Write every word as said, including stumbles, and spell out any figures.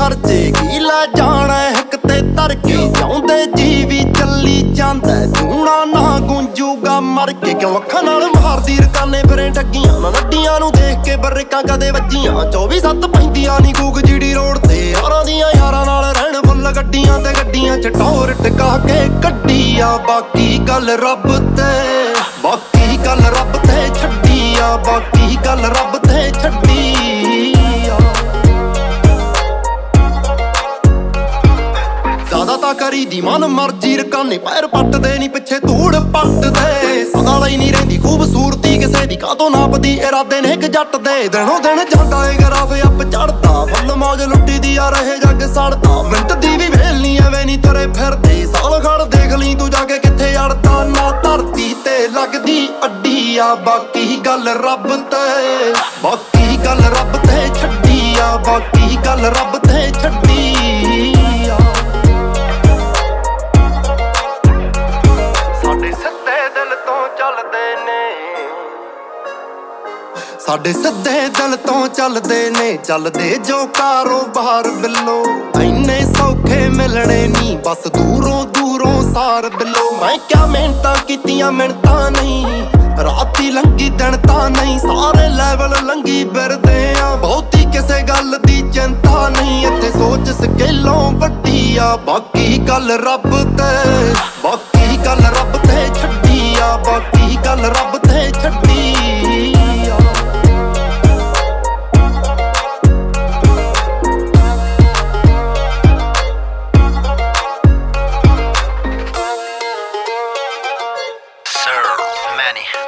ਸਰਜੇਗੀ ਲੈ ਜਾਣਾ ਹੱਕ ਤੇ ਧਰ ਕੇ ਜਾਉਂਦੇ ਜੀ ਵੀ ਚੱਲੀ ਜਾਂਦਾ ਜੂਣਾ ਨਾ ਗੁੰਜੂਗਾ ਮਰ ਕੇ ਕਿਉਂ ਅੱਖਾਂ ਨਾਲ ਮਾਰਦੀ ਰਕਾਨੇ ਫਿਰੇ ਡੱਗੀਆਂ ਨਾ ਨੱਡੀਆਂ ਨੂੰ ਦੇਖ ਕੇ ਬਰਕਾਂ ਕਦੇ ਵੱਜੀਆਂ ਚੌਵੀ ਸੱਤ ਪੈਂਦੀਆਂ ਨੀ ਗੂਗ ਜੀੜੀ ਰੋਡ ਤੇ ਯਾਰਾਂ ਦੀਆਂ ਯਾਰਾਂ ਨਾਲ ਰਹਿਣ ਫੁੱਲ ਗੱਡੀਆਂ ਤੇ ਗੱਡੀਆਂ ਚ ਟੌਰ ਟਕਾ ਕੇ ਕੱਢੀ ਆ ਬਾਕੀ ਗੱਲ ਰੱਬ ਤੇ ਬਾਕੀ ਗੱਲ ਰੱਬ ਤੇ ਛੱਡੀ ਆ ਬਾਕੀ ਗੱਲ ਰੱਬ ਤੇ ਛੱਡੀ ਆ ਜ਼ਿਆਦਾ ਤਾਂ ਕਰੀ ਦੀ ਮਨ ਮਰਜੀ ਰਕਾਨੇ ਪੈਰ ਪੱਟਦੇ ਨੀ ਪਿੱਛੇ ਧੂੜ ਪੱਟਦੇ ਸਦਾ ਲਈ ਨਹੀਂ ਰਹਿੰਦੀ ਖੂਬਸੂਰਤੀ ਕਿਸੇ ਦੀ ਕਾਤੋਂ ਨਾਪਦੀ ਇਰਾਦੇ ਨੇ ਇੱਕ ਜੱਟ ਦੇ ਦਿਨੋਂ ਦਿਨ ਜਾਂਦਾ ਏ ਗਰਾਫ ਅੱਪ ਚੜਦਾ ਫੁੱਲ ਮੌਜ ਲੁੱਟੀ ਦੀ ਆ ਰਹੇ ਜੱਗ ਸੜਦਾ ਮਿੰਟ ਦੀ ਵੀ ਵੇਲ ਨੀ ਐਵੇਂ ਨੀ ਤਰੇ ਫਿਰਦੇ ਸਾਲ ਖੜ ਦੇਖ ਲਈ ਤੂੰ ਜਾ ਕੇ ਕਿੱਥੇ ਅੜਦਾ ਨਾ ਧਰਤੀ ਤੇ ਲੱਗਦੀ ਅੱਡੀ ਆ ਬਾਕੀ ਗੱਲ ਰੱਬ ਤੇ ਬਾਕੀ ਗੱਲ ਰੱਬ ਤੇ ਛੱਡੀ ਆ ਬਾਕੀ ਗੱਲ ਰੱਬ ਤੇ ਛੱਡੀ ਆ ਸਾਡੇ ਸਿੱਧੇ ਦਿਲ ਤੋਂ ਚੱਲਦੇ ਨੇ ਚੱਲਦੇ ਜੋ ਕਾਰੋਬਾਰ ਬਿੱਲੋ ਐਨੇ ਸੌਖੇ ਮਿਲਣੇ ਨੀ ਬਸ ਦੂਰੋਂ ਦੂਰੋਂ ਸਾਰ ਬਿੱਲੋ ਮੈਂ ਕਿਆ ਮਿਹਨਤਾਂ ਕੀਤੀਆਂ ਮਿਹਨਤਾਂ ਨਹੀਂ ਰਾਤੀ ਲੰਗੀ ਦਿਨ ਤਾਂ ਨਹੀਂ ਸਾਰੇ ਲੈਵਲ ਲੰਗੀ ਫਿਰਦੇ ਆ ਬਹੁਤੀ ਕਿਸੇ ਗੱਲ ਦੀ ਚਿੰਤਾ ਨਹੀਂ ਇੱਥੇ ਸੋਚ ਸਕੇਲੋਂ ਵੱਡੀ ਆ ਬਾਕੀ ਗੱਲ ਰੱਬ ਤੇ ਬਾਕੀ ਗੱਲ ਰੱਬ ਤੇ ਛੱਡੀ ਆ ਬਾਕੀ ਗੱਲ ਰੱਬ ਤੇ ਛੱਡੀ ਆ Sir Manny.